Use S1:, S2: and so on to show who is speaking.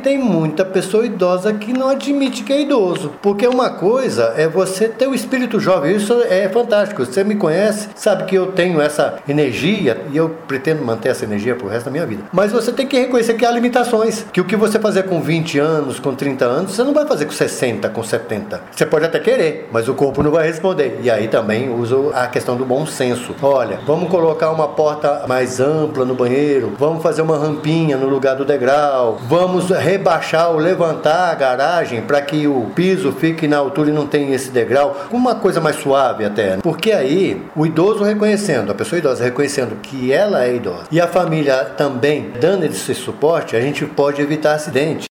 S1: Tem muita pessoa idosa que não admite que é idoso, porque uma coisa é você ter o espírito jovem, isso é fantástico. Você me conhece, sabe que eu tenho essa energia e eu pretendo manter essa energia pro resto da minha vida. Mas você tem que reconhecer que há limitações, que o que você fazer com 20 anos, com 30 anos, você não vai fazer com 60, com 70. Você pode até querer, mas o corpo não vai responder. E aí também uso a questão do bom senso. Olha, vamos colocar uma porta mais ampla no banheiro, vamos fazer uma rampinha no lugar do degrau, vamos rebaixar ou levantar a garagem para que o piso fique na altura e não tenha esse degrau, uma coisa mais suave até, porque aí o idoso reconhecendo, a pessoa idosa reconhecendo que ela é idosa e a família também dando esse suporte, a gente pode evitar acidente.